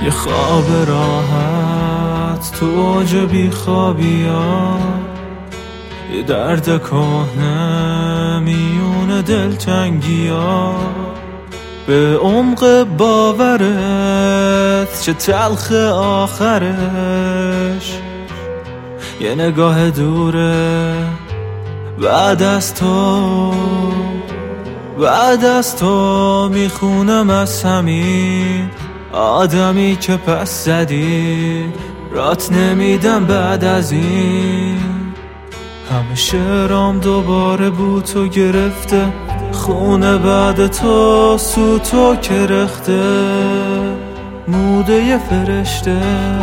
یه خواب راحت تو اوج بیخوابی ها، یه درد کهنه میون دلتنگی ها، به عمق باورت چه تلخ آخرش، یه نگاه دوره بعد از تو میخونم از همین آدمی که پس زدی، رات نمیدم بعد از این. همه شعرام دوباره بوتو گرفته، خونه بعد تو سوتو کرخته، موده یه فرشته.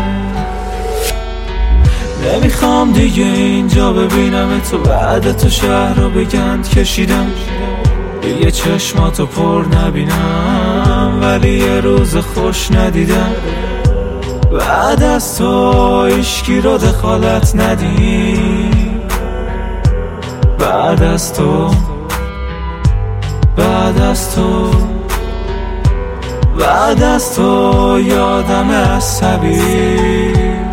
نمیخوام دیگه اینجا ببینم تو، بعد تو شهر رو به گند کشیدم، دیگه چشماتو پر نبینم ولی یه روز خوش ندیدم. بعد از تو هیچکی رو دخالت ندیم، بعد از تو یادم عصبی،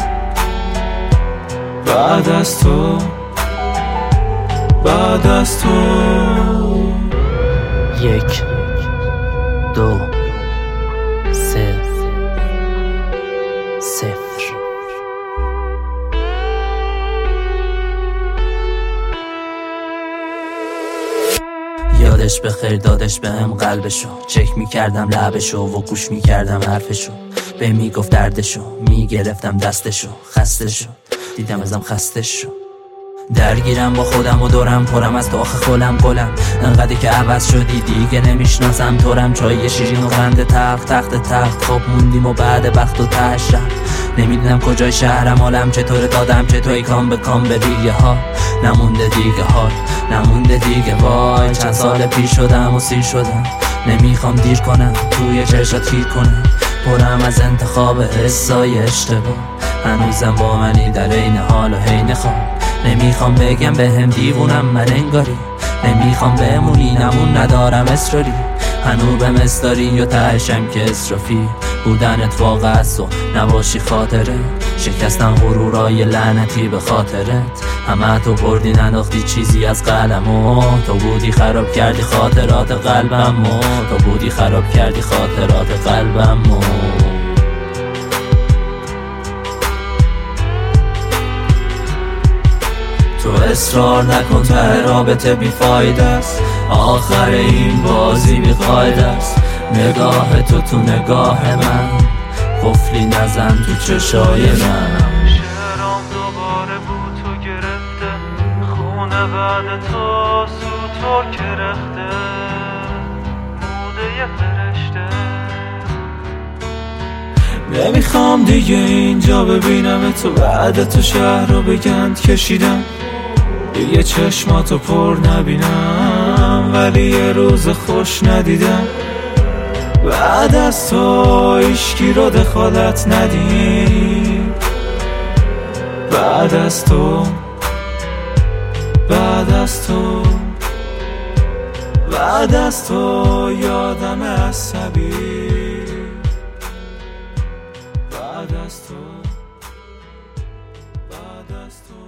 بعد از تو 1 2 3 0. یادش بخیر دادش بهم قلبشو، چک میکردم لبشو و گوش میکردم حرفشو، به میگفت دردشو، میگرفتم دستشو، خستشو دیدم ازم خستشو. درگیرم با خودم و دورم پرم از تو آخه خولم قلم، انقدر که عوض شدی دیگه نمیشناسم تورم. چای شیرین و خنده تخت خواب موندیم و بعد بخت و تشم، نمیدونم کجای شهرم، حالم چطوره، دادم چطوری کام به کام به ریگه ها، نمونده دیگه حال نمونده دیگه. وای چند سال پیش شدم و سیر شدم، نمیخوام دیر کنم توی چشات گیر کنم، پرم از انتخاب حسای اشتباه، هنوزم با منی در عین حال و حین خواب. نمیخوام بگم بهم دیوونم من انگاری، نمیخوام بمونی نمون ندارم اصراری، هنوزم استاری و تهشم که اسرافی بودنت واقع است و نباشی خاطره. شکستن غرورای لعنتی به خاطرت، همه تو بردی ننداختی چیزی از قلمو، تو بودی خراب کردی خاطرات قلبمو، تو بودی خراب کردی خاطرات قلبمو. تو اصرار نکن ته رابطه بیفایده است، آخر این بازی بیقاعده است. نگاه تو نگاه من، قفلی نزن تو چشای من. شعرام دوباره بوتو گرفته، خونه بعد تو سوتو کرخته، موده یه فرشته. نمیخوام دیگه اینجا ببینم تو، بعد تو شهر رو به گند کشیدم، دیگه چشماتو پر نبینم ولی یه روز خوش ندیدم. بعد از تو هیچکی رو دخالت ندیم، بعد از تو یادم عصبی، بعد از تو